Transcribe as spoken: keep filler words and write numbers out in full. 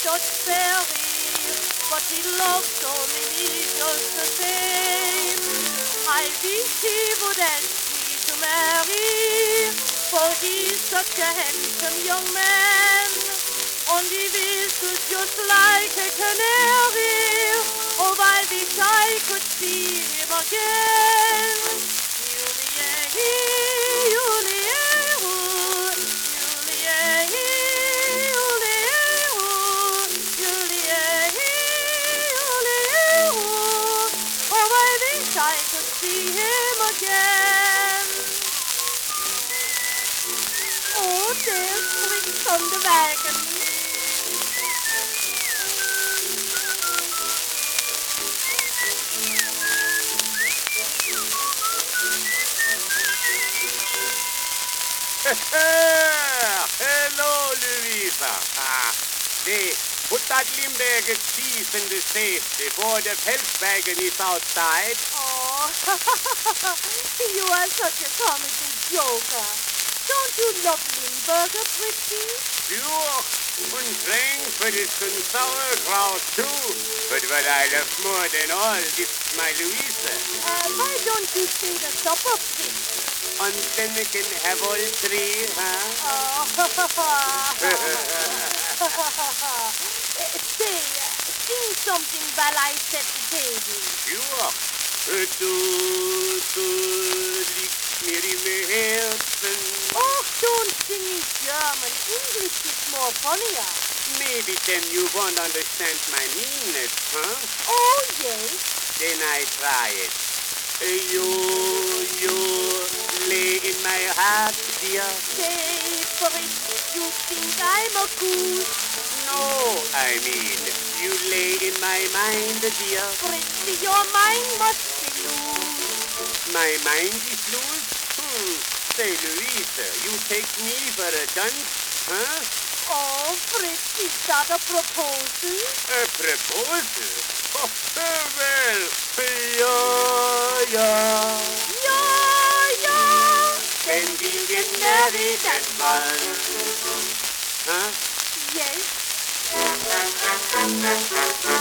just fairy, but he loves only me just the same. I wish he would ask me to marry, for he's such a handsome young man, and he whistles just like a canary. Oh, I wish I could see him again. Julie, Julie, I could see him again. Oh, there's Fritz on the wagon. Hello, Louisa. Ah, see, put that Limburger cheese in the safe before the Volkswagen is outside. Oh, you are such a comical joker. Don't you love Limburger, Fritzy? Sure, and Frankfurt and sauerkraut too. But what I love more than all is my Louisa. Uh, why don't you say the supper, Fritz? And then we can have all three, huh? Oh, say, sing something while I set the table. Sure. Du, du liegst mir im Herzen. Oh, don't sing in German. English is more funnier. Maybe then you won't understand my meanness, huh? Oh, yes. Then I try it. You, you lay in my heart, dear. Say, Fritz, you think I'm a goose? No, I mean, you lay in my mind, dear. Fritz, your mind must be loose. My mind is loose? Hmm. Say, Louisa, you take me for a dunce, huh? Oh, Fritz, is that a proposal? A proposal? Oh, well, yeah, yeah. Yeah, yeah. Then we get married at once. Huh? Yes.